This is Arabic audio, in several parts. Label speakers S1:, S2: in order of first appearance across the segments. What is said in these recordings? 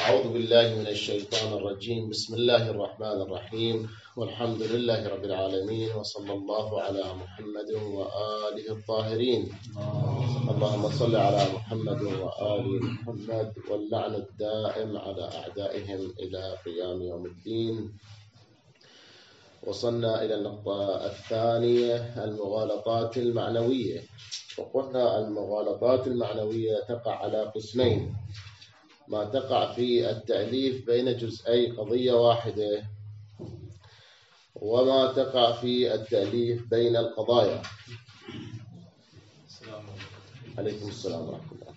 S1: أعوذ بالله من الشيطان الرجيم. بسم الله الرحمن الرحيم، والحمد لله رب العالمين، وصلى الله على محمد وآله الطاهرين. اللهم صل على محمد وآل محمد، واللعن الدائم على أعدائهم إلى قيام يوم الدين. وصلنا إلى النقطة الثانية، المغالطات المعنوية. وقلنا المغالطات المعنوية تقع على قسمين: ما تقع في التأليف بين جزئي قضية واحدة، وما تقع في التأليف بين القضايا. عليكم السلام ورحمة الله.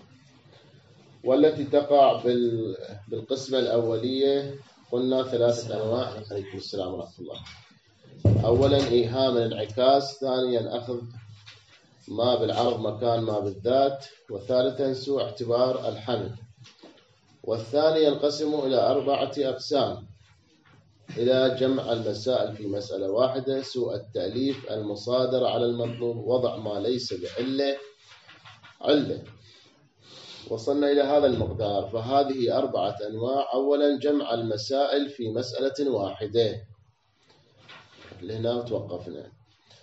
S1: والتي تقع بالقسمة الأولية قلنا ثلاثة أنواع. عليكم السلام ورحمة الله. أولا إيهام الانعكاس، ثانيا أخذ ما بالعرض مكان ما بالذات، وثالثا سوء اعتبار الحمل. والثاني ينقسم إلى 4 أقسام: إلى جمع المسائل في مسألة واحدة، سوء التأليف، المصادرة على المطلوب، وضع ما ليس بعلة علة. وصلنا إلى هذا المقدار. فهذه 4 أنواع. أولا جمع المسائل في مسألة واحدة، لهنا توقفنا.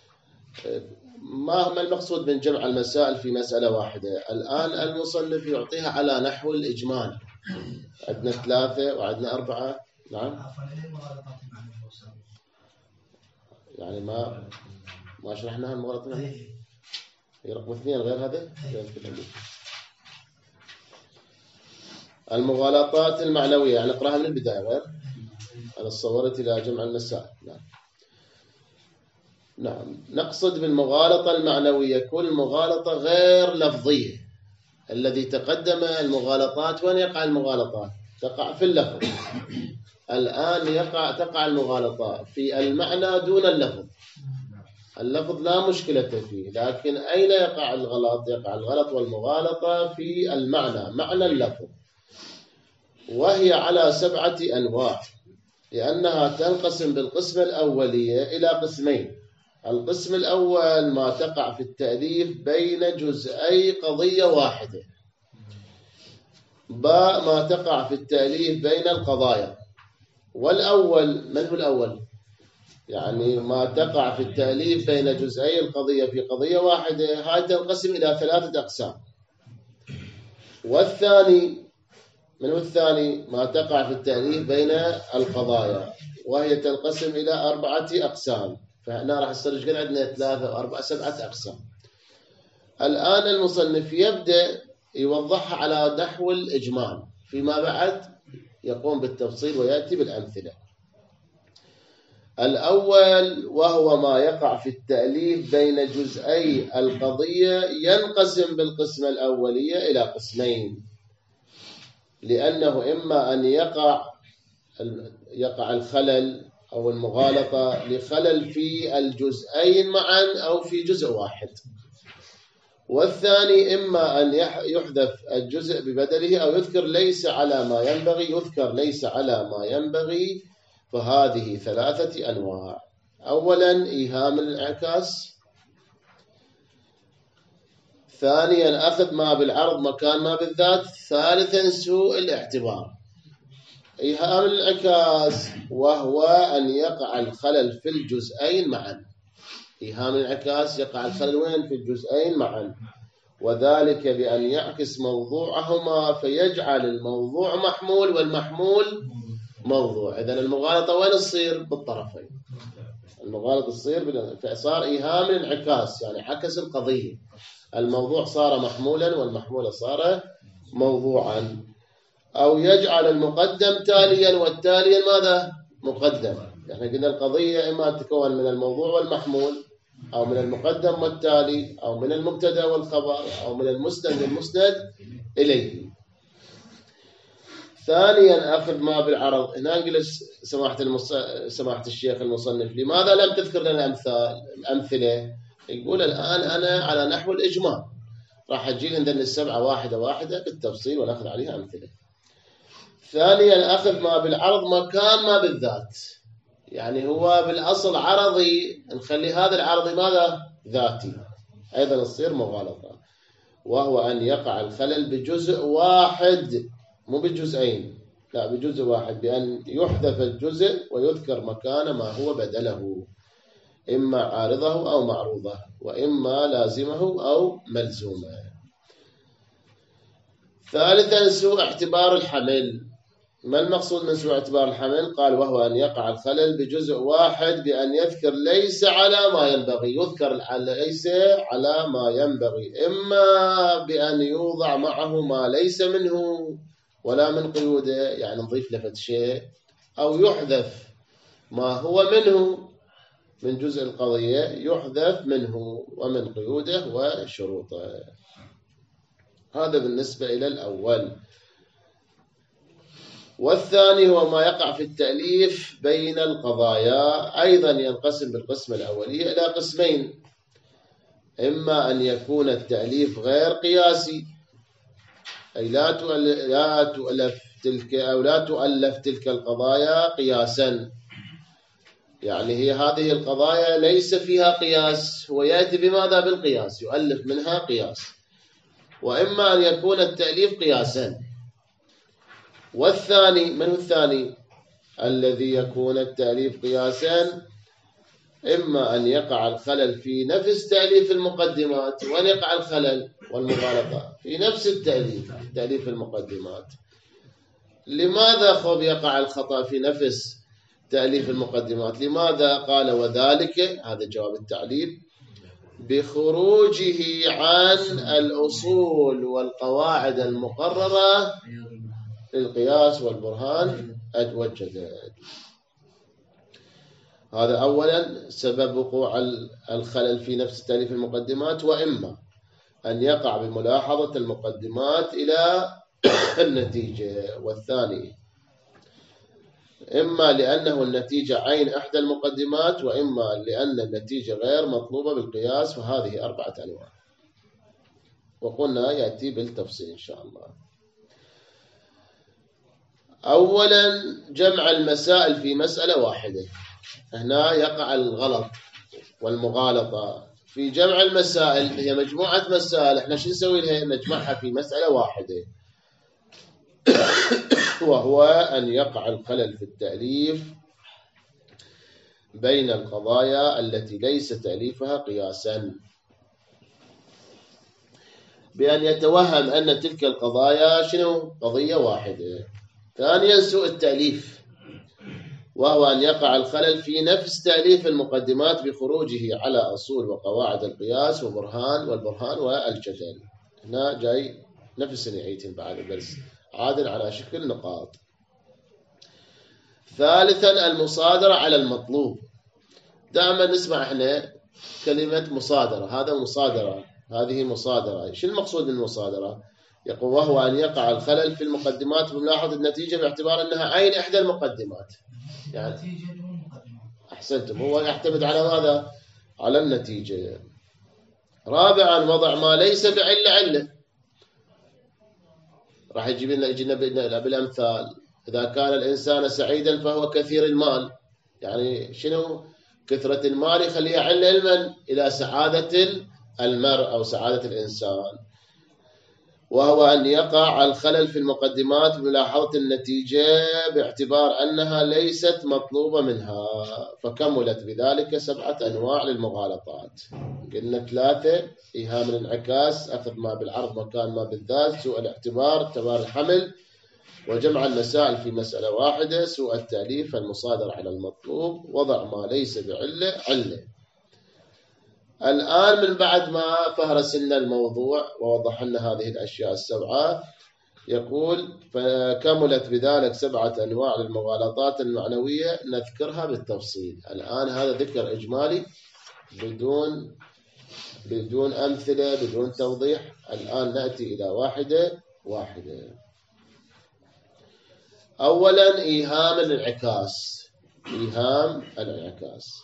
S1: ما المقصود من جمع المسائل في مسألة واحدة؟ الآن المصنف يعطيها على نحو الإجمال. عندنا 3 وعندنا 4. نعم، يعني ما شرحناها المغالطة المعنوية. هي رقم 2 غير هذا. المغالطات المعنوية يعني نقراها من البداية. غير أنا صورت إلى جمع المسائل. نعم، نقصد بالمغالطة المعنوية كل مغالطة غير لفظية. الذي تقدم المغالطات، وين يقع المغالطات؟ تقع في اللفظ. الآن تقع المغالطة في المعنى دون اللفظ. اللفظ لا مشكلة فيه، لكن أين يقع الغلط؟ يقع الغلط والمغالطة في المعنى، معنى اللفظ، وهي على 7 أنواع، لأنها تنقسم بالقسمة الأولية إلى قسمين. القسم الأول ما تقع في التأليف بين جزئي قضية واحدة. باء ما تقع في التأليف بين القضايا. والأول من هو الأول؟ يعني ما تقع في التأليف بين جزئي القضية في قضية واحدة، هاي تنقسم إلى 3 أقسام. والثاني من هو الثاني؟ ما تقع في التأليف بين القضايا، وهي تنقسم إلى 4 أقسام. فهنا راح يصير قد عندنا 3 و4 7 أقسام. الآن المصنف يبدأ يوضحها على نحو الإجمال، فيما بعد يقوم بالتفصيل ويأتي بالأمثلة. الأول وهو ما يقع في التأليف بين جزئي القضية، ينقسم بالقسمة الأولية إلى قسمين، لأنه إما أن يقع الخلل أو المغالطة لخلل في الجزئين معا أو في جزء واحد. والثاني إما أن يحذف الجزء ببدله، أو يذكر ليس على ما ينبغي. فهذه 3 أنواع. أولا إيهام الانعكاس، ثانيا أخذ ما بالعرض مكان ما بالذات، ثالثا سوء الاعتبار. إيهام الانعكاس وهو أن يقع الخلل في الجزئين معا. إيهام الانعكاس يقع الخلل وين؟ في الجزئين معا، وذلك بأن يعكس موضوعهما فيجعل الموضوع محمول والمحمول موضوع. إذن المغالطة وين تصير؟ بالطرفين. المغالطة تصير فصار إيهام الانعكاس، يعني عكس القضية. الموضوع صار محمولا والمحمول صار موضوعا. أو يجعل المقدم تاليا والتالي ماذا؟ مقدم. يعني قلنا القضية إما تتكون من الموضوع والمحمول، أو من المقدم والتالي، أو من المبتدأ والخبر، أو من المسند والمسند إليه. ثانيا أخذ ما بالعرض. هنا نجلس سماحة الشيخ المصنف لماذا لم تذكر لنا أمثلة؟ يقول الآن أنا على نحو الإجمال، راح أجي عندنا 7 واحدة واحدة بالتفصيل ونأخذ عليها أمثلة. ثانيا أخذ ما بالعرض مكان ما بالذات، يعني هو بالأصل عرضي، نخلي هذا العرضي ماذا؟ ذاتي. أيضا تصير مغالطة. وهو أن يقع الخلل بجزء واحد مو بجزئين، لا بجزء واحد، بأن يحذف الجزء ويذكر مكان ما هو بدله، إما عارضه أو معروضه، وإما لازمه أو ملزومه. ثالثا سوء اعتبار الحمل. ما المقصود من سوء اعتبار الحمل؟ قال وهو أن يقع الخلل بجزء واحد بأن يذكر ليس على ما ينبغي، يذكر ليس على ما ينبغي، إما بأن يوضع معه ما ليس منه ولا من قيوده، يعني نضيف لفت شيء، أو يحذف ما هو منه من جزء القضية، يحذف منه ومن قيوده وشروطه. هذا بالنسبة إلى الأول. والثاني هو ما يقع في التأليف بين القضايا، أيضا ينقسم بالقسم الأولية إلى قسمين: إما أن يكون التأليف غير قياسي، أي لا تؤلف تلك القضايا قياسا، يعني هي هذه القضايا ليس فيها قياس، هو يأتي بماذا؟ بالقياس، يؤلف منها قياس. وإما أن يكون التأليف قياسا. والثاني، من الثاني الذي يكون التأليف قياسا؟ إما أن يقع الخلل في نفس تأليف المقدمات، وأن يقع الخلل والمغالطة في نفس تأليف المقدمات. لماذا خب يقع الخطأ في نفس تأليف المقدمات؟ لماذا؟ قال وذلك، هذا جواب التعليل، بخروجه عن الأصول والقواعد المقررة للقياس والبرهان والجدل. هذا أولا سبب وقوع الخلل في نفس تأليف المقدمات. وإما أن يقع بملاحظة المقدمات إلى النتيجة. والثاني إما لأنه النتيجة عين إحدى المقدمات، وإما لأن النتيجة غير مطلوبة بالقياس، وهذه 4 أنواع، وقلنا يأتي بالتفصيل إن شاء الله. أولا جمع المسائل في مسألة واحدة. هنا يقع الغلط والمغالطة في جمع المسائل، هي مجموعة مسائل، احنا شو نسوي لها؟ نجمعها في مسألة واحدة، وهو أن يقع الخلل في التأليف بين القضايا التي ليس تأليفها قياسا، بأن يتوهم أن تلك القضايا شنو؟ قضية واحدة. ثانيا سوء التأليف، وهو أن يقع الخلل في نفس تأليف المقدمات بخروجه على أصول وقواعد القياس والبرهان والجدل. هنا جاي نفس نعيتين بعد الدرس عادل على شكل نقاط. ثالثا المصادرة على المطلوب. دائما نسمع احنا كلمة مصادرة، هذا مصادرة، هذه مصادرة. شو المقصود من المصادرة؟ يقول وهو أن يقع الخلل في المقدمات بملاحظة النتيجة باعتبار أنها عين إحدى المقدمات. يعني أحسنتم، هو يعتمد على ماذا؟ على النتيجة. رابعا وضع ما ليس بعلة. راح يجينا بالأمثال. إذا كان الإنسان سعيدا فهو كثير المال، يعني شنو؟ كثرة المال يخليها علة لمن؟ إلى سعادة المرء أو سعادة الإنسان. وهو أن يقع الخلل في المقدمات بملاحظة النتيجة باعتبار أنها ليست مطلوبة منها، فكملت بذلك 7 أنواع للمغالطات. قلنا 3: إيهام الانعكاس، أخذ ما بالعرض مكان ما بالذات، سوء الاعتبار، اعتبار الحمل، وجمع المسائل في مسألة واحدة، سوء التأليف، المصادرة على المطلوب، وضع ما ليس بعلة علة. الآن من بعد ما فهرس لنا الموضوع ووضح لنا هذه الأشياء 7، يقول فكملت بذلك 7 أنواع للمغالطات المعنوية، نذكرها بالتفصيل. الآن هذا ذكر إجمالي بدون أمثلة، بدون توضيح. الآن نأتي إلى واحدة واحدة. أولا إيهام الانعكاس. إيهام الانعكاس.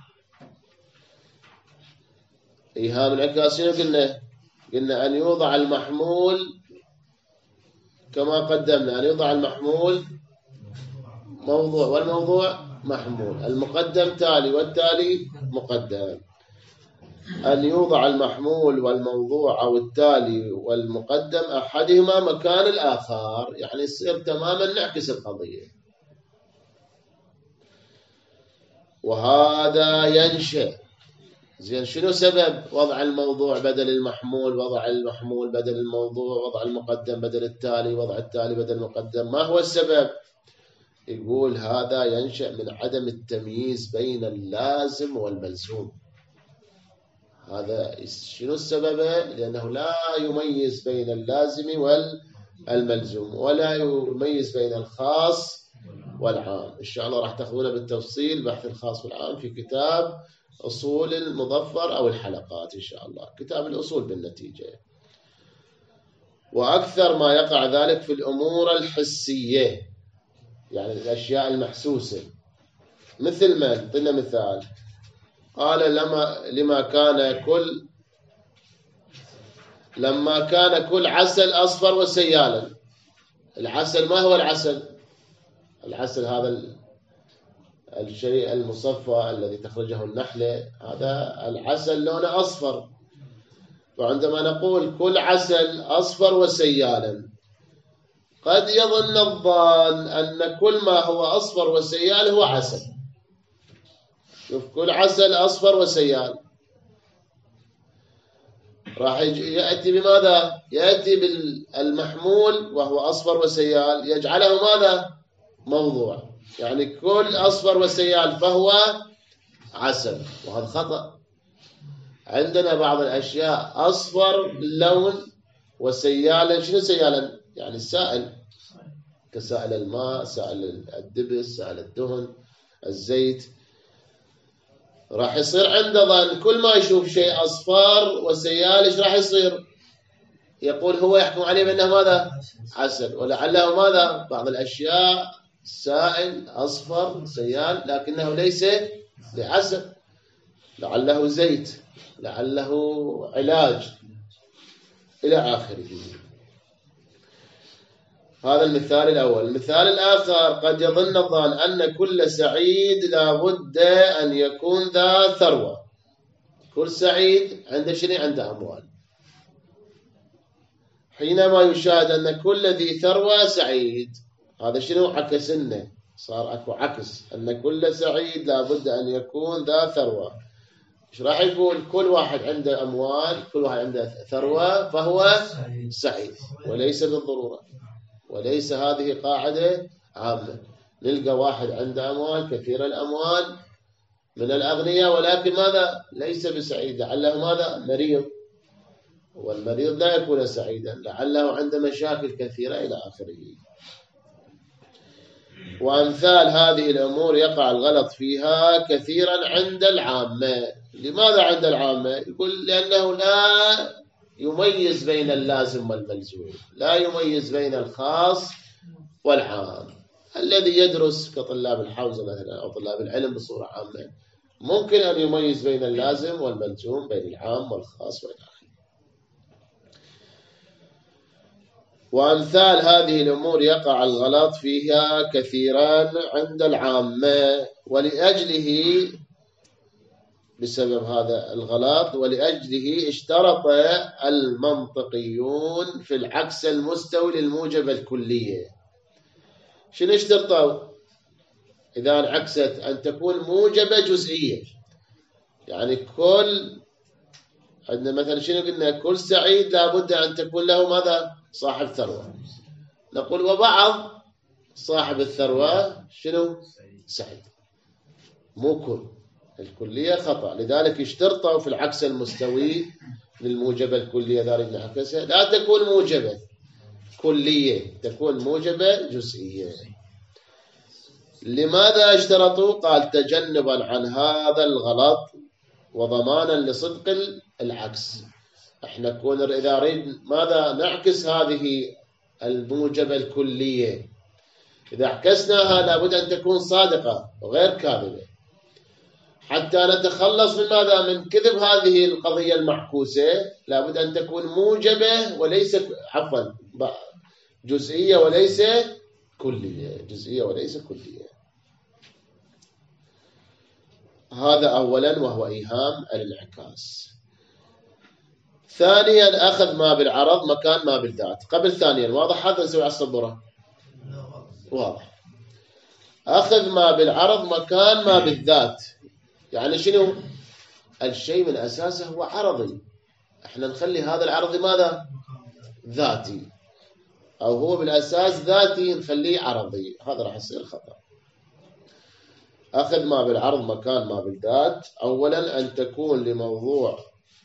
S1: إيهام الانعكاس شنو قلنا؟ قلنا أن يوضع المحمول كما قدمنا، أن يوضع المحمول موضوع والموضوع محمول، المقدم تالي والتالي مقدم. أن يوضع المحمول والموضوع أو التالي والمقدم أحدهما مكان الآخر، يعني يصير تماما نعكس القضية. وهذا ينشأ. زين، شنو سبب وضع الموضوع بدل المحمول، وضع المحمول بدل الموضوع، وضع المقدم بدل التالي، وضع التالي بدل المقدم؟ ما هو السبب؟ يقول هذا ينشأ من عدم التمييز بين اللازم والملزوم. هذا شنو السبب؟ لأنه لا يميز بين اللازم والملزوم، ولا يميز بين الخاص والعام. إن شاء الله راح تأخذونه بالتفصيل بحث الخاص والعام في كتاب أصول المظفر أو الحلقات، إن شاء الله كتاب الأصول بالنتيجة. وأكثر ما يقع ذلك في الأمور الحسية، يعني الأشياء المحسوسة. مثل ما قلنا مثال، قال لما كان كل عسل أصفر وسيالا. العسل ما هو العسل؟ العسل هذا الشيء المصفى الذي تخرجه النحلة، هذا العسل لونه أصفر. وعندما نقول كل عسل أصفر وسيالا، قد يظن الظان أن كل ما هو أصفر وسيال هو عسل. شوف، كل عسل أصفر وسيال راح يأتي بماذا؟ يأتي بالمحمول وهو أصفر وسيال، يجعله ماذا؟ موضوع. يعني كل أصفر وسيال فهو عسل، وهذا خطأ. عندنا بعض الأشياء أصفر باللون وسيالا. شنو سيالا؟ يعني السائل، كسائل الماء، سائل الدبس، سائل الدهن، الزيت. راح يصير عنده ظن كل ما يشوف شيء أصفر وسيال إيش راح يصير؟ يقول هو يحكم عليه بأنه ماذا؟ عسل. ولعله ماذا؟ بعض الأشياء سائل أصفر سيال لكنه ليس بعسل، لعله زيت، لعله علاج، إلى آخره. هذا المثال الأول. المثال الآخر، قد يظن الظان أن كل سعيد لابد أن يكون ذا ثروة. كل سعيد عنده شنو؟ عنده أموال. حينما يشاهد أن كل ذي ثروة سعيد، هذا شنو؟ عكسنا، صار أكو عكس، أن كل سعيد لابد أن يكون ذا ثروة. إيش راح يقول؟ كل واحد عنده أموال، كل واحد عنده ثروة فهو سعيد، وليس بالضرورة، وليس هذه قاعدة عامة. نلقى واحد عنده أموال، كثير الأموال، من الأغنياء، ولكن ماذا؟ ليس بسعيد، لعله ماذا؟ مريض، والمريض لا يكون سعيدا، لعله عنده مشاكل كثيرة إلى آخره. وأمثال هذه الأمور يقع الغلط فيها كثيرا عند العامة. لماذا عند العامة؟ يقول لأنه لا يميز بين اللازم والملزوم، لا يميز بين الخاص والعام. الذي يدرس كطلاب الحوزة مثلا أو طلاب العلم بصورة عامة ممكن أن يميز بين اللازم والملزوم، بين العام والخاص والآخر. وأمثال هذه الأمور يقع الغلط فيها كثيرا عند العامة، ولأجله، بسبب هذا الغلط، ولأجله اشترط المنطقيون في العكس المستوي للموجبة الكلية. شنو اشترطوا؟ إذا انعكست أن تكون موجبة جزئية. يعني كل، عندنا مثلا شنو قلنا؟ كل سعيد لابد أن تكون له ماذا؟ صاحب ثروة. نقول وبعض صاحب الثروة شنو؟ سعيد. مو كل، الكلية خطأ. لذلك اشترطوا في العكس المستوي للموجبة الكلية، ذلك نعكسها، لا تكون موجبة كلية، تكون موجبة جزئية. لماذا اشترطوا؟ قال تجنبا عن هذا الغلط وضمانا لصدق العكس. احنا كون إذا نريد ماذا؟ نعكس هذه الموجبة الكلية، إذا عكسناها لابد أن تكون صادقة وغير كاذبة، حتى نتخلص من ماذا؟ من كذب هذه القضية المعكوسة. لابد أن تكون موجبة وليس، عفوا، جزئية وليس كلية، جزئية وليس كلية. هذا أولا وهو إيهام الانعكاس. ثانيا أخذ ما بالعرض مكان ما بالذات. قبل ثانيا واضح هذا نسوي على السبورة؟ واضح. أخذ ما بالعرض مكان ما بالذات، يعني شنو؟ الشيء من أساسه هو عرضي، احنا نخلي هذا العرض ماذا؟ ذاتي، أو هو بالأساس ذاتي نخليه عرضي، هذا راح يصير خطأ. أخذ ما بالعرض مكان ما بالذات، أولا أن تكون لموضوع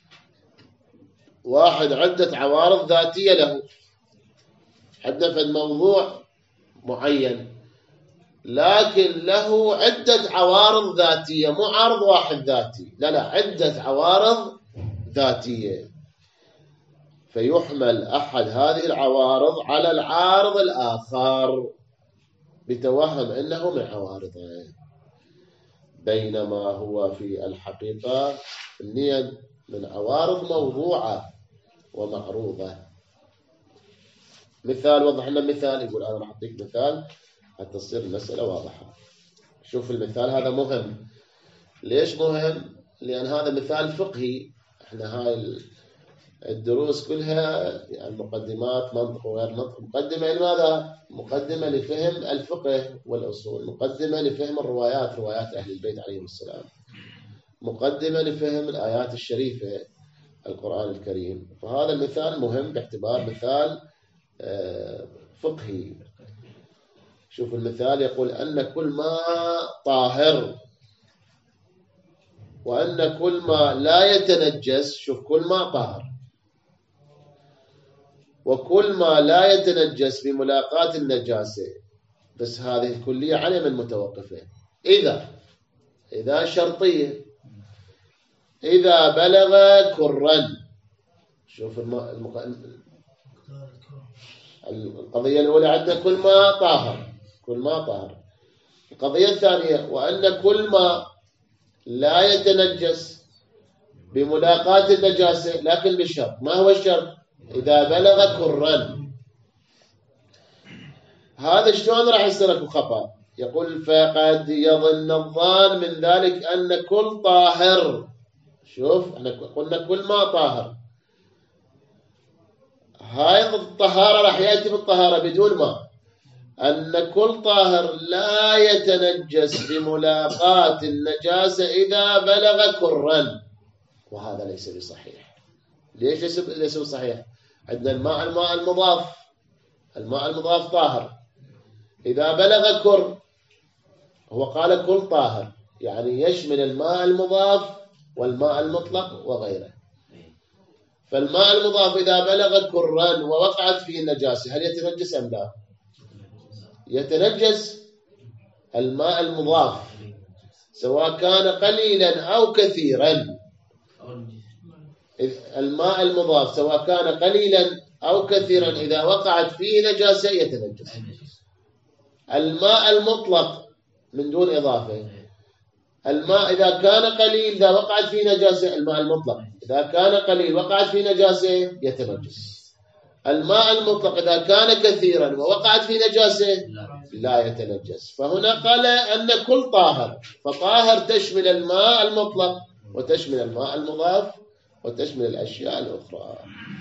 S1: واحد عدة عوارض ذاتية له. عندنا في الموضوع معين لكن له عدة عوارض ذاتية، مو عرض واحد ذاتي، لا عدة عوارض ذاتية، فيحمل أحد هذه العوارض على العارض الآخر بتوهم أنه من عوارضه، بينما هو في الحقيقة من عوارض موضوعة ومعروضة. مثال، وضح لنا مثال. يقول أنا راح أعطيك مثال حتى تصير المسألة واضحة. شوف المثال هذا مهم. ليش مهم؟ لأن هذا مثال فقهي. احنا هاي الدروس كلها يعني مقدمات منطق وغير منطق. مقدمة لماذا؟ مقدمة لفهم الفقه والأصول، مقدمة لفهم الروايات، روايات أهل البيت عليهم السلام، مقدمة لفهم الآيات الشريفة القرآن الكريم. فهذا المثال مهم باعتبار مثال فقهي. شوف المثال يقول أن كل ما طاهر وأن كل ما لا يتنجس. شوف كل ما طاهر وكل ما لا يتنجس بملاقاة النجاسة، بس هذه الكلية على من متوقفة؟ إذا شرطية، إذا بلغ كرا. شوف القضية الأولى عندنا كل ما طاهر، كل ما طاهر. القضية الثانية وأن كل ما لا يتنجس بملاقاة النجاسة، لكن بالشرط. ما هو الشرط؟ إذا بلغ كرا. هذا شلون راح يصير اكو خطأ؟ يقول فقد يظن الظان من ذلك أن كل طاهر. شوف احنا قلنا كل ما طاهر، هاي الطهارة راح يأتي بالطهارة بدون ما. أن كل طاهر لا يتنجس بملاقاة النجاسة إذا بلغ كرا، وهذا ليس بصحيح. ليش ليس بصحيح؟ عندنا الماء المضاف طاهر، إذا بلغ كر، هو قال كل طاهر يعني يشمل الماء المضاف والماء المطلق وغيره. فالماء المضاف إذا بلغ كرا ووقعت فيه النجاسة هل يتنجس أم لا؟ يتنجس الماء المضاف سواء كان قليلا أو كثيرا. الماء المضاف سواء كان قليلا أو كثيرا إذا وقعت فيه نجاسة يتنجس. الماء المطلق من دون إضافة، الماء إذا كان قليل إذا وقعت فيه نجاسة، الماء المطلق إذا كان قليل وقعت فيه نجاسة يتنجس. الماء المطلق إذا كان كثيرا ووقعت فيه نجاسة لا يتنجس. فهنا قال أن كل طاهر، فطاهر تشمل الماء المطلق وتشمل الماء المضاف وتشمل الأشياء الأخرى.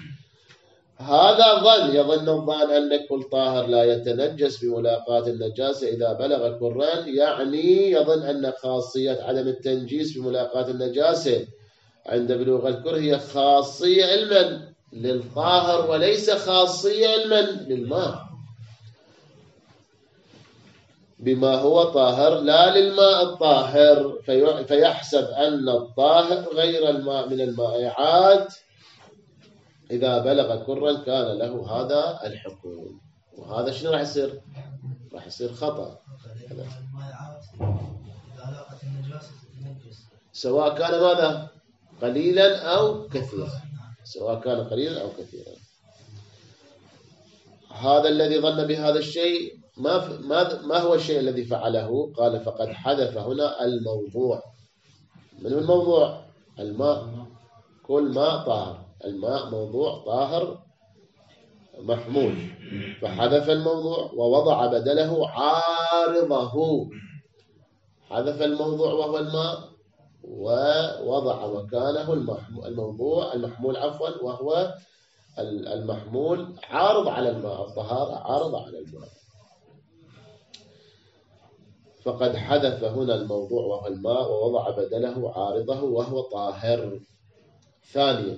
S1: هذا يظن الظان أن كل طاهر لا يتنجس بملاقاة النجاسة إذا بلغ كران، يعني يظن أن خاصية عدم التنجيس بملاقاة النجاسة عند بلوغ الكر هي خاصية علما للطاهر وليس خاصية علما للماء، بما هو طاهر لا للماء الطاهر، فيحسب أن الطاهر غير الماء من المائعات إذا بلغ كرا كان له هذا الحكم. وهذا شنو راح يصير؟ راح يصير خطأ. سواء كان ماذا؟ قليلا أو كثيرا، سواء كان قليلا أو كثيرا. هذا الذي ظن بهذا الشيء ما هو الشيء الذي فعله؟ قال فقد حذف هنا الموضوع. من هو الموضوع؟ الماء. كل ماء طاهر، الماء موضوع طاهر محمول، فحذف الموضوع ووضع بدله عارضه. حذف الموضوع وهو الماء ووضع مكانه المحمول وهو المحمول عارض على الماء، الطهارة عارضة على الماء. فقد حذف هنا الموضوع وهو الماء ووضع بدله عارضه وهو طاهر. ثانيا،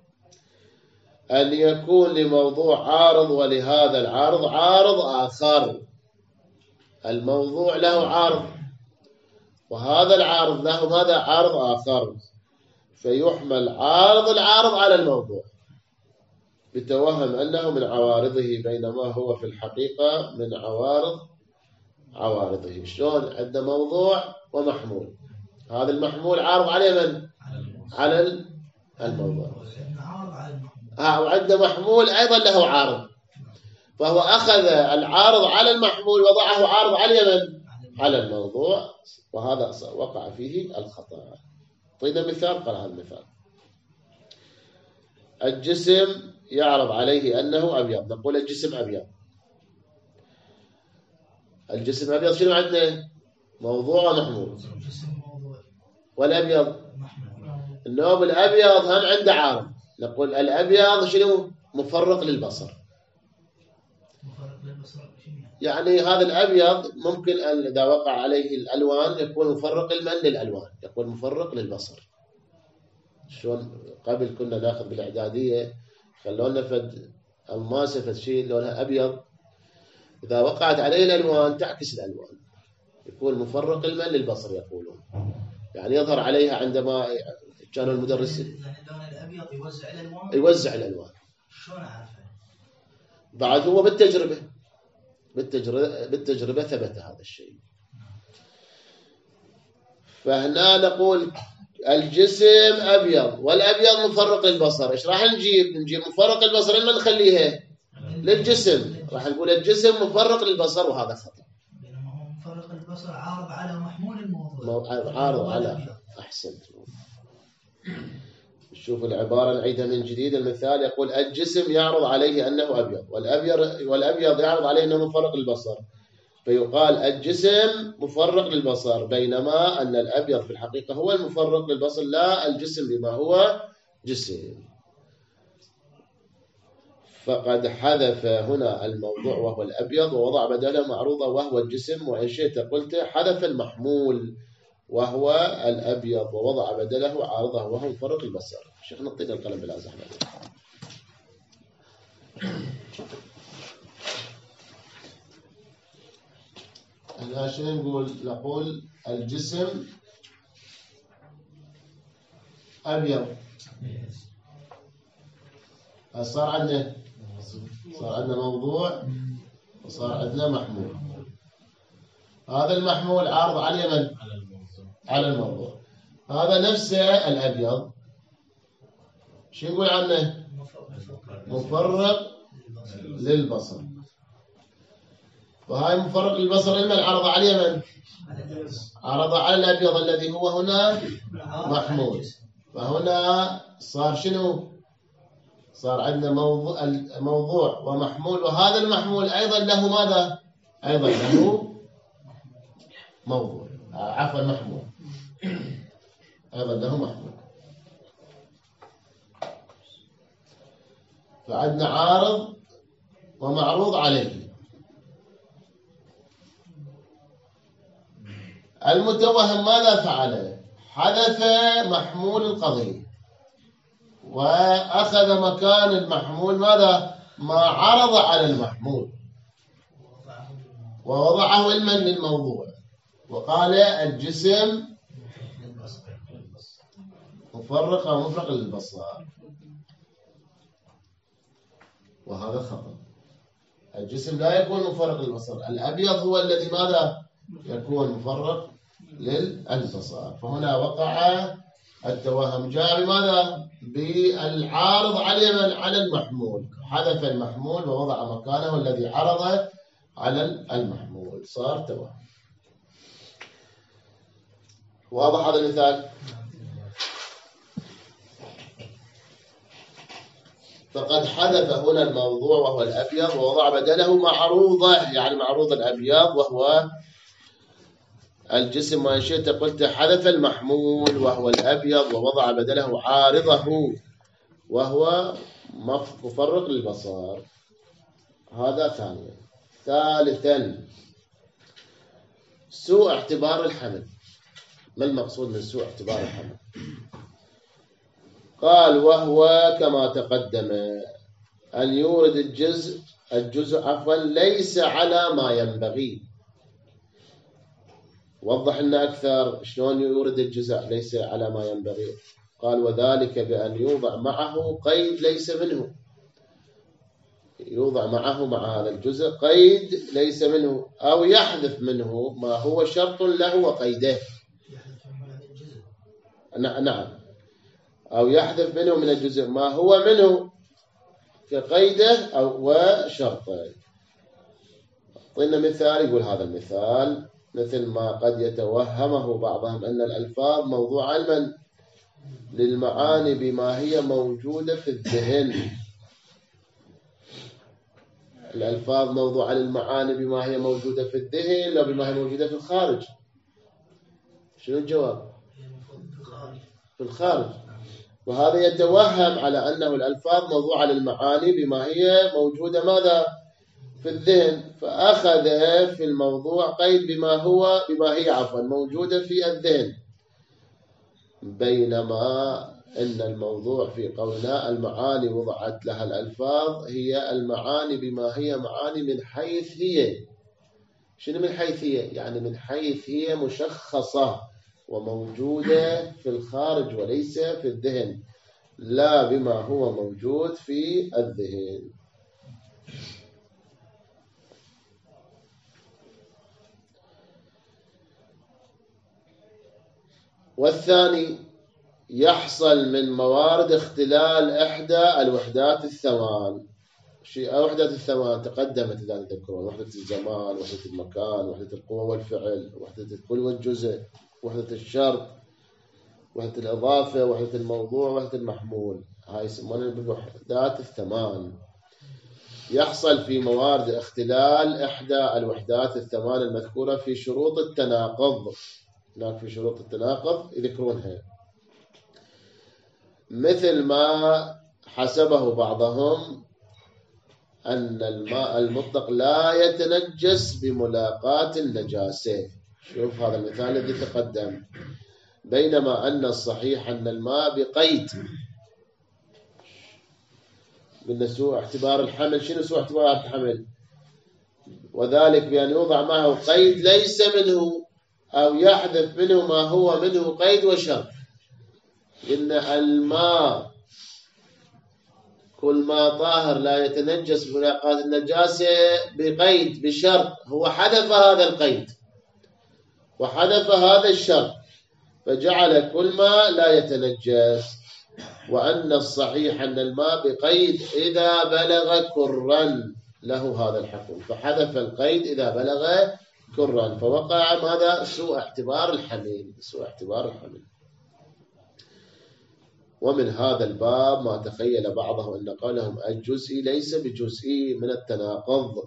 S1: أن يكون لموضوع عارض ولهذا العارض عارض آخر. الموضوع له عارض وهذا العارض له ماذا؟ عارض آخر، فيحمل عارض العارض على الموضوع بتوهم أنه من عوارضه، بينما هو في الحقيقة من عوارضه. شلون؟ عندنا موضوع ومحمول، هذا المحمول عارض عليه من؟ على الموضوع. وعندنا محمول أيضا له عارض، فهو أخذ العارض على المحمول وضعه عارض على من؟ على الموضوع، وهذا وقع فيه الخطأ. طيب مثال، قال هذا المثال: الجسم يعرض عليه أنه أبيض. نقول الجسم أبيض. الجسم أبيض شنو عندنا؟ موضوع ومحمول. والأبيض النوب الأبيض هم عنده عارض. نقول الأبيض شنو؟ مفرق للبصر. يعني هذا الأبيض ممكن أن إذا وقع عليه الألوان يكون مفرق للألوان، يكون مفرق للبصر. شلون قبل كنا ناخذ بالإعدادية خلونا فد الماسة فد شيء لونها أبيض، إذا وقعت عليه الألوان تعكس الألوان، يكون مفرق للبصر يقولون، يعني يظهر عليها عندما كانوا المدرسين.
S2: يعني اللون الأبيض
S1: يوزع الألوان.
S2: شلون أعرفه؟
S1: بعد هو بالتجربة ثبت هذا الشيء. فهنا نقول الجسم أبيض والأبيض مفرق للبصر. إيش راح نجيب مفرق للبصر، لما نخليها للجسم راح نقول الجسم مفرق للبصر، وهذا خطأ.
S2: بينما هو مفرق للبصر عارض على محمول الموضوع.
S1: عارض على. أحسنت. شوف العبارة نعيدها من جديد. المثال يقول الجسم يعرض عليه أنه أبيض والأبيض يعرض عليه أنه مفرق للبصر، فيقال الجسم مفرق للبصر، بينما أن الأبيض في الحقيقة هو المفرق للبصر لا الجسم بما هو جسم. فقد حذف هنا الموضوع وهو الأبيض ووضع بدله معروضة وهو الجسم، وإن شئت قلت حذف المحمول وهو الأبيض ووضع بدله عارضه وهو مفرق البصر. شيخ نطينا القلم بلا زحمة. الآن شنو نقول الجسم أبيض. صار عندنا موضوع وصار عندنا محمول. هذا المحمول عارض عليه من؟ على الموضوع. هذا نفسه الأبيض شو يقول عنه؟ مفرق للبصر. وهاي مفرق للبصر لمن عرض عليه من؟ عرض على الأبيض الذي هو هنا محمول. فهنا صار شنو؟ صار عندنا موضوع ومحمول، وهذا المحمول أيضا له ماذا؟ أيضا له موضوع، عفوا محمول، أيضا له محمول. فعندنا عارض ومعروض عليه. المتوهم ماذا فعل؟ حذف محمول القضية وأخذ مكان المحمول ماذا؟ ما عرض على المحمول ووضعه علما للموضوع، وقال الجسم مفرق أو مفرق للبصر، وهذا خطأ. الجسم لا يكون مفرق للبصر، الأبيض هو الذي ماذا؟ يكون مفرق للبصر. فهنا وقع التوهم. جاء بماذا؟ بالعارض على المحمول، حذف المحمول ووضع مكانه الذي عرض على المحمول، صار توهم. واضح هذا المثال؟ فقد حذف هنا الموضوع وهو الأبيض ووضع بدله معروضة، يعني معروض الأبيض وهو الجسم وإن شئت قلت حذف المحمول وهو الأبيض ووضع بدله عارضه وهو مفرق للبصر. هذا ثانيا. ثالثا سوء اعتبار الحمل. ما المقصود من سوء اعتبار الحمل؟ قال وهو كما تقدم أن يورد الجزء عفوا ليس على ما ينبغي. وضح لنا أكثر شلون يورد الجزء ليس على ما ينبغي. قال وذلك بأن يوضع معه قيد ليس منه. يوضع معه مع هذا الجزء قيد ليس منه أو يحذف منه ما هو شرط له وقيده. نعم. أو يحذف منه من الجزء ما هو منه كقيده أو وشرطه. طينا مثال يقول هذا المثال مثل ما قد يتوهمه بعضهم أن الألفاظ موضوع علما للمعاني بما هي موجودة في الذهن. الألفاظ موضوعة للمعاني بما هي موجودة في الذهن لا بما هي موجودة في الخارج. شنو الجواب؟ في الخارج. وهذا يتوهم على أنه الألفاظ موضوعة للمعاني بما هي موجودة ماذا؟ في الذهن، فأخذ في الموضوع قيد بما هي موجودة في الذهن، بينما إن الموضوع في قولنا المعاني وضعت لها الألفاظ هي المعاني بما هي معاني من حيث هي. شنو من حيث هي؟ يعني من حيث هي مشخصة وموجودة في الخارج وليس في الذهن، لا بما هو موجود في الذهن. والثاني يحصل من موارد اختلال إحدى الوحدات الثمان. وحدات الثمان تقدمت إذا تذكرون: وحدة الزمان، وحدة المكان، وحدة القوة والفعل، وحدة الكل والجزء، وحدة الشرط، وحدة الإضافة، وحدة الموضوع، وحدة المحمول. هاي يسمونها بالوحدات الثمان. يحصل في موارد اختلال إحدى الوحدات الثمان المذكورة في شروط التناقض. هناك في شروط التناقض يذكرونها، مثل ما حسبه بعضهم أن الماء المطلق لا يتنجس بملاقاة النجاسة. شوف هذا المثال الذي تقدم. بينما أن الصحيح أن الماء بقيد. من سوء اعتبار الحمل. شنو سوء اعتبار الحمل؟ وذلك بأن يوضع معه قيد ليس منه أو يحذف منه ما هو منه قيد وشرط. إن الماء كل ما طاهر لا يتنجس بملاقاة النجاسة بقيد بشرط. هو حذف هذا القيد وحذف هذا الشرط فجعل كل ما لا يتنجس. وأن الصحيح أن الماء بقيد إذا بلغ كرا له هذا الحكم، فحذف القيد إذا بلغ كرا، فوقع ماذا؟ سوء اعتبار الحمل. سوء اعتبار الحمل. ومن هذا الباب ما تخيل بعضه أن قولهم الجزئي ليس بجزئي من التناقض،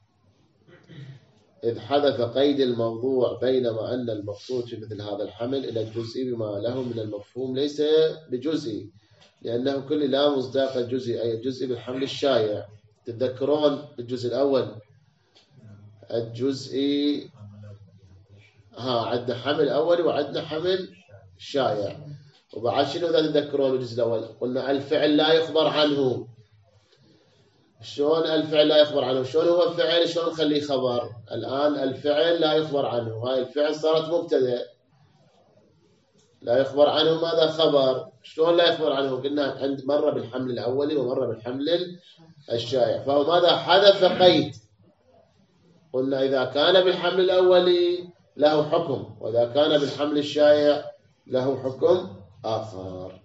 S1: إذ حذف قيد الموضوع، بينما أن المقصود في مثل هذا الحمل إلى الجزئي بما له من المفهوم ليس بجزئي، لأنه كل لا مصداق الجزئي، أي الجزئي بالحمل الشائع. تتذكرون بالجزء الأول الجزئي عندنا حمل أولي وعندنا حمل شائع. وبعد شنو إذا تذكرون بالجزء الأول قلنا الفعل لا يخبر عنه. شلون الفعل لا يخبر عنه؟ شلون هو فعل شلون نخليه خبر؟ الآن الفعل لا يخبر عنه، هاي الفعل صارت مبتدأ، لا يخبر عنه ماذا؟ خبر. شلون لا يخبر عنه؟ قلنا عند مرة بالحمل الأولي ومرة بالحمل الشائع، فهو ماذا؟ حذف قيد. قلنا إذا كان بالحمل الأولي له حكم، وإذا كان بالحمل الشائع له حكم آخر.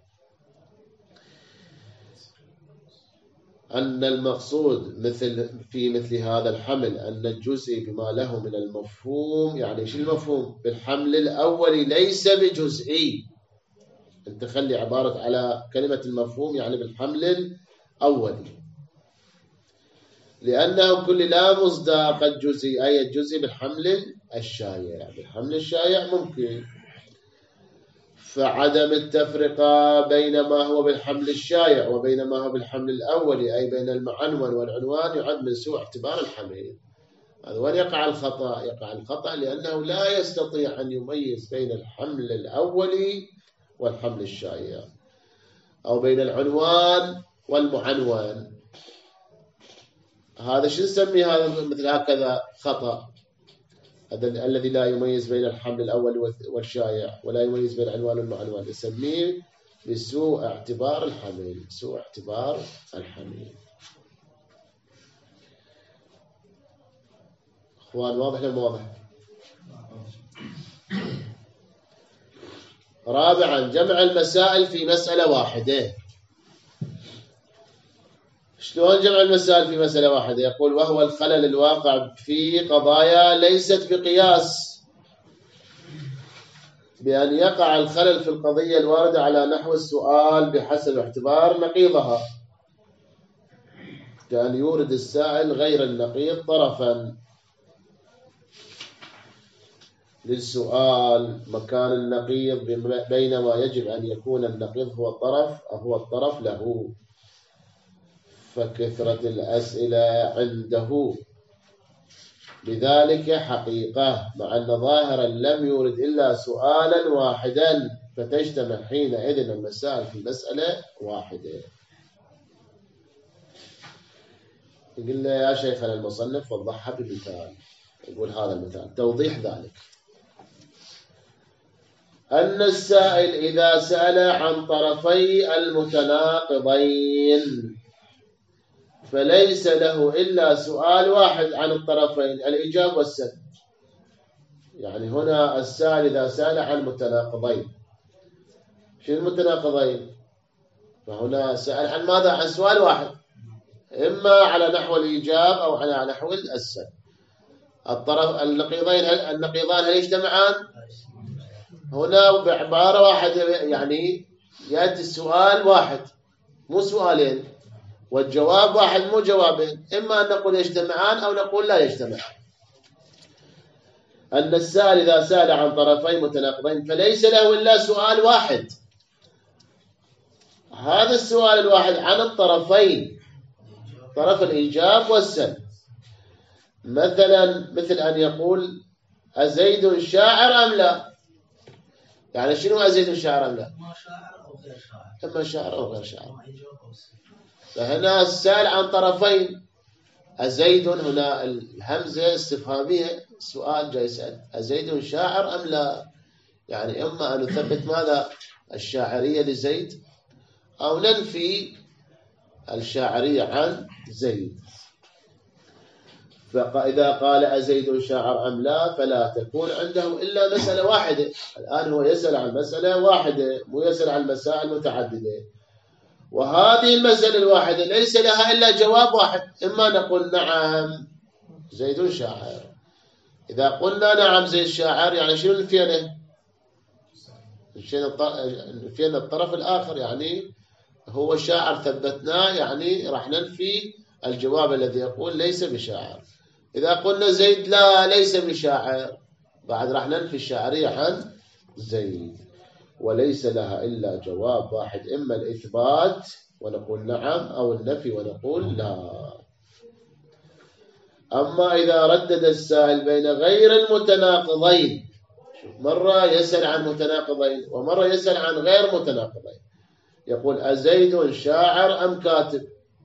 S1: أن المقصود في مثل هذا الحمل أن الجزء بما له من المفهوم. يعني شو المفهوم؟ بالحمل الأولي ليس بجزئي. أنت خلي عبارة على كلمة المفهوم، يعني بالحمل الأولي لأنه كل لا مصداق الجزئي أي الجزئي بالحمل الشائع، بالحمل الشائع ممكن. فعدم التفرقة بين ما هو بالحمل الشائع وبين ما هو بالحمل الأولي أي بين المعنون والعنوان يعد من سوء اعتبار الحمل. هذا وين يقع الخطأ؟ يقع الخطأ لأنه لا يستطيع أن يميز بين الحمل الأولي والحمل الشائع أو بين العنوان والمعنون. هذا شو نسمي هذا مثل هكذا خطأ؟ هذا الذي لا يميز بين الحمل الأول والشائع ولا يميز بين العنوان والمعنون نسميه بسوء اعتبار الحمل، سوء اعتبار الحمل. اخوان واضح ولا واضح؟ رابعا جمع المسائل في مسألة واحدة. شلون جمع المسائل في مسألة واحدة؟ يقول وهو الخلل الواقع في قضايا ليست بقياس، بأن يقع الخلل في القضية الواردة على نحو السؤال بحسب اعتبار نقيضها، كأن يورد السائل غير النقيض طرفا للسؤال مكان النقيض، بينما يجب أن يكون النقيض هو الطرف له، فكثرة الأسئلة عنده لذلك حقيقة، مع أن ظاهرا لم يورد إلا سؤالا واحدا، فتجتمع حينئذ المسائل في مسألة واحدة. يقول له يا شيخنا المصنف وضحها بمثال. يقول هذا المثال توضيح ذلك أن السائل إذا سأل عن طرفي المتناقضين فليس له إلا سؤال واحد عن الطرفين، الإيجاب والسلب. يعني هنا السائل إذا سأل عن متناقضين، شو المتناقضين؟ فهنا سأل عن ماذا؟ عن سؤال واحد، إما على نحو الإيجاب أو على نحو السلب. النقيضان هل يجتمعان؟ هنا بعبارة واحدة، يعني يأتي السؤال واحد مو سؤالين، والجواب واحد مو جوابين، إما أن نقول يجتمعان أو نقول لا يجتمعان. أن السائل إذا سأل عن طرفين متناقضين فليس له إلا سؤال واحد، هذا السؤال الواحد عن الطرفين، طرف الإيجاب والسلب. مثل أن يقول أزيد شاعر أم لا؟ يعني شنو أزيد شاعر أم لا؟
S2: ما شاعر أو غير شاعر،
S1: إما شاعر أو غير شاعر. فهنا السائل عن طرفين، أزيد هنا الهمزة استفهامية، سؤال جاي يسأل أزيد شاعر أم لا؟ يعني إما أن نثبت ماذا؟ الشاعرية لزيد، أو ننفي الشاعرية عن زيد. فإذا قال أزيد شاعر أم لا فلا تكون عنده إلا مسألة واحدة. الآن هو يسأل عن مسألة واحدة، مو يسأل عن مسائل متعددة، وهذه المسألة الواحدة ليس لها إلا جواب واحد، إما نقول نعم زيد شاعر. إذا قلنا نعم زيد شاعر يعني شنو نفينا؟ نفينا الطرف الآخر، يعني هو شاعر ثبتناه، يعني راح ننفي الجواب الذي يقول ليس بشاعر. إذا قلنا زيد لا ليس بشاعر، بعد راح ننفي الشاعرية عن زيد، وليس لها إلا جواب واحد، إما الإثبات ونقول نعم أو النفي ونقول لا. أما إذا ردد السائل بين غير المتناقضين، مرة يسأل عن متناقضين ومرة يسأل عن غير متناقضين، يقول أزيد شاعر أم كاتب؟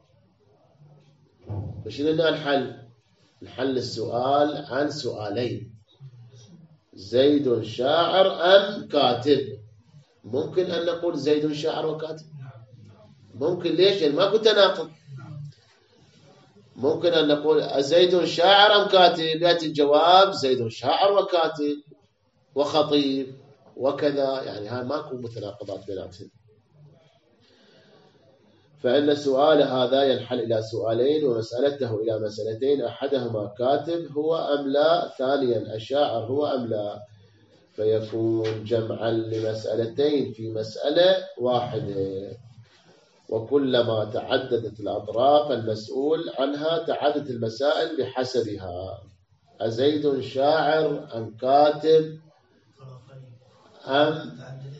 S1: فشنو لنا الحل؟ الحل السؤال عن سؤالين، زيد شاعر أم كاتب. ممكن أن نقول زيد شاعر وكاتب، ممكن. ليش؟ يعني ماكو تناقض. ممكن أن نقول أزيد شاعر أم كاتب، يأتي الجواب زيد شاعر وكاتب وخطيب وكذا، يعني هاي ماكو متناقضات بيناتهم. فإن سؤال هذا ينحل إلى سؤالين ومسألته إلى مسألتين، أحدهما كاتب هو أم لا، ثانيا الشاعر هو أم لا، فيكون جمعا لمسألتين في مسألة واحدة. وكلما تعددت الأطراف المسؤول عنها تعددت المسائل بحسبها. أزيد شاعر أم كاتب أم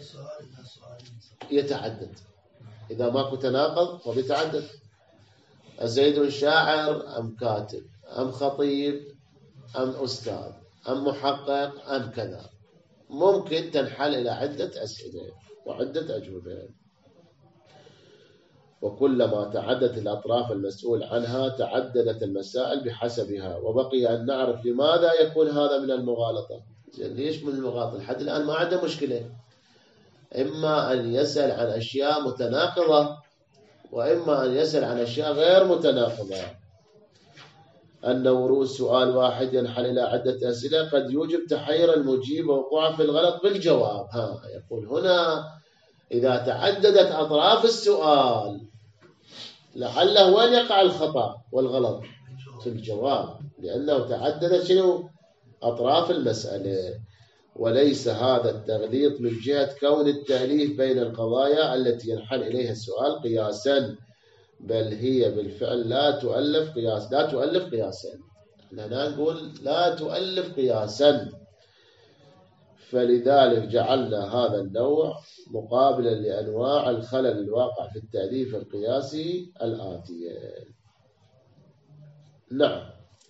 S1: يتعدد؟ إذا ماكو تناقض فبيتعدد. أزيد شاعر أم كاتب أم خطيب أم أستاذ أم محقق أم كذا، ممكن تنحل إلى عدة أسئلة وعدة أجوبة. وكلما تعددت الأطراف المسؤول عنها تعددت المسائل بحسبها. وبقي أن نعرف لماذا يكون هذا من المغالطة. ليش من المغالطة؟ لحد الآن ما عنده مشكلة، إما أن يسأل عن أشياء متناقضة وإما أن يسأل عن أشياء غير متناقضة. أن ورود سؤال واحد ينحل إلى عدة أسئلة قد يوجب تحير المجيب ووقوعه في الغلط بالجواب. يقول هنا إذا تعددت أطراف السؤال لعله وين يقع الخطأ والغلط؟ في الجواب، لأنه تعددت شنو؟ أطراف المسألة. وليس هذا التغليط من جهة كون التأليف بين القضايا التي ينحل إليها السؤال قياسا، بل هي بالفعل لا تؤلف قياسا. لنا نقول لا تؤلف قياسا، فلذلك جعلنا هذا النوع مقابلا لأنواع الخلل الواقع في التأليف القياسي الآتية. نعم،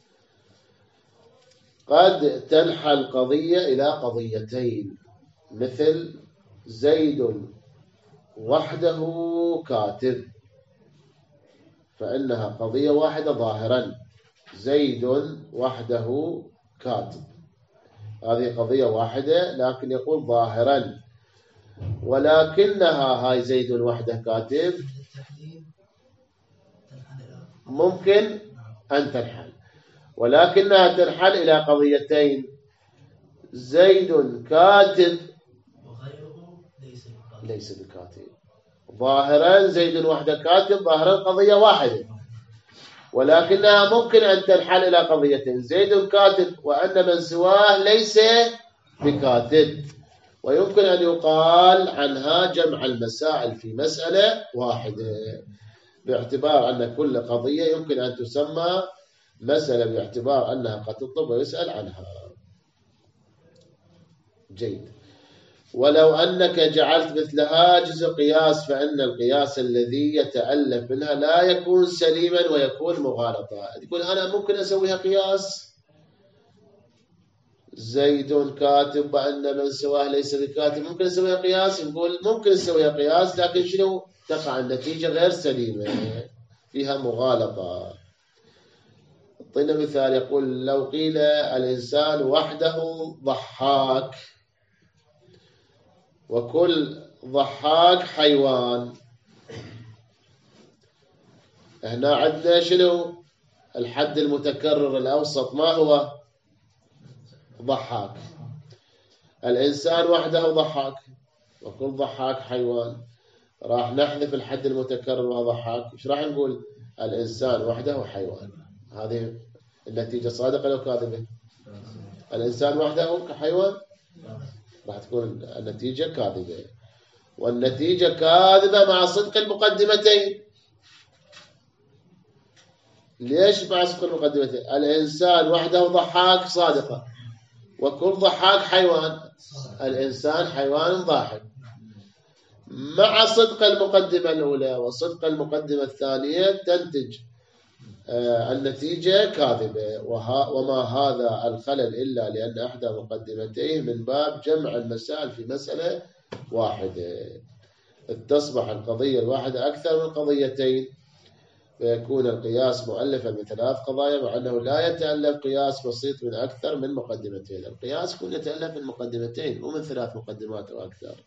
S1: قد تنحل قضية إلى قضيتين، مثل زيد وحده كاتب، فإنها قضية واحدة ظاهرا. زيد وحده كاتب، هذه قضية واحدة لكن يقول ظاهرا، ولكنها هاي زيد وحده كاتب ممكن أن تنحل، ولكنها تنحل إلى قضيتين. زيد كاتب ليس بكاتب. ظاهرا زيد وحده كاتب، ظاهرا قضية واحدة، ولكنها ممكن أن تنحل إلى قضيتين. زيد كاتب وأن من سواه ليس بكاتب، ويمكن أن يقال عنها جمع المسائل في مسألة واحدة، باعتبار أن كل قضية يمكن أن تسمى مسألة باعتبار أنها قد تطلب ويسأل عنها. جيد. ولو أنك جعلت مثل هاجز قياس فإن القياس الذي يتألف منها لا يكون سليما ويكون مغالطة. تقول أنا ممكن أسويها قياس زيد كاتب وأن من سواه ليس بكاتب، ممكن أسويها قياس. نقول ممكن أسويها قياس، لكن شنو؟ تقع النتيجة غير سليمة، فيها مغالطة. أعطينا مثال، يقول لو قيل الإنسان وحده ضحاك وكل ضحاك حيوان، هنا عندنا شنو؟ الحد المتكرر الأوسط ما هو؟ ضحاك. الإنسان وحده ضحاك وكل ضحاك حيوان، راح نحذف الحد المتكرر وضحاك، ايش راح نقول؟ الإنسان وحده حيوان. هذه النتيجة صادقة لو كاذبة؟ الإنسان وحده كحيوان راح تكون النتيجة كاذبة، والنتيجة كاذبة مع صدق المقدمتين. ليش مع صدق المقدمتين؟ الإنسان وحده ضحاك صادقة، وكل ضحاك حيوان، الإنسان حيوان ضاحك. مع صدق المقدمة الأولى وصدق المقدمة الثانية تنتج النتيجة كاذبة. وما هذا الخلل إلا لأن أحدى مقدمتيه من باب جمع المسائل في مسألة واحدة، تصبح القضية الواحدة أكثر من قضيتين، فيكون القياس مؤلفا من 3 قضايا، مع أنه لا يتألف قياس بسيط من أكثر من مقدمتين. القياس يكون يتألف من مقدمتين ومن 3 مقدمات أو أكثر.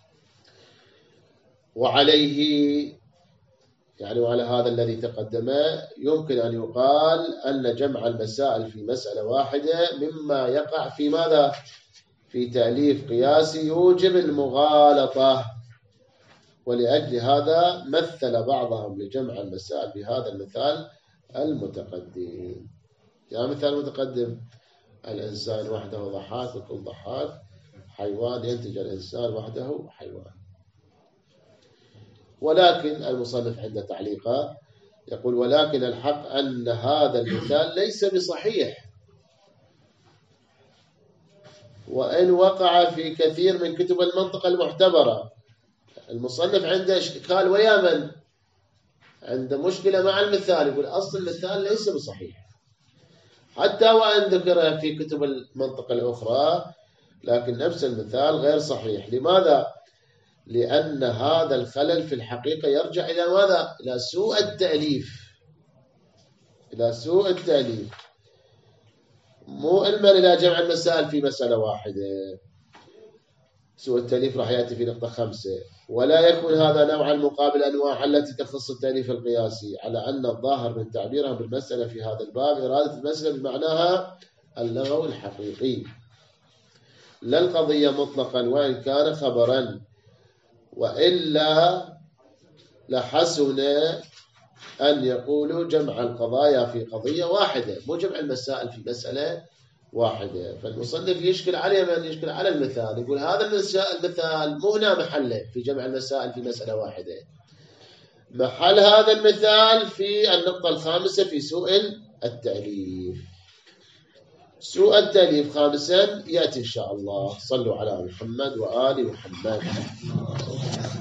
S1: وعليه يعني وعلى هذا الذي تقدم يمكن أن يقال أن جمع المسائل في مسألة واحدة مما يقع في ماذا؟ في تأليف قياسي يوجب المغالطة. ولأجل هذا مثل بعضهم لجمع المسائل بهذا المثال المتقدم. يعني مثال متقدم، الإنسان وحده ضحاك وكل ضحاك حيوان، ينتج الإنسان وحده حيوان. ولكن المصنف عنده تعليقه يقول: ولكن الحق أن هذا المثال ليس بصحيح، وإن وقع في كثير من كتب المنطق المعتبرة. المصنف عنده إشكال ويا من؟ عنده مشكلة مع المثال، يقول أصل المثال ليس بصحيح حتى وإن ذكر في كتب المنطق الأخرى، لكن نفس المثال غير صحيح. لماذا؟ لأن هذا الخلل في الحقيقة يرجع إلى ماذا؟ إلى سوء التأليف، إلى سوء التأليف، مو علما إلى جمع المسائل في مسألة واحدة. سوء التأليف راح يأتي في نقطة 5. ولا يكون هذا نوعا مقابل أنواع التي تخص التأليف القياسي، على أن الظاهر من تعبيرها بالمسألة في هذا الباب إرادة المسألة بمعناها اللغوي الحقيقي، لا القضية مطلقا وإن كان خبرا، وإلا لحسن أن يقولوا جمع القضايا في قضية واحدة، مو جمع المسائل في مسألة واحدة. فالمصنف يشكل عليه من يشكل على المثال، يقول هذا المثال مو هنا محله في جمع المسائل في مسألة واحدة، محل هذا المثال في النقطة 5 في سوء التأليف. سوء التأليف 5 يأتي إن شاء الله. صلوا على محمد وآل محمد.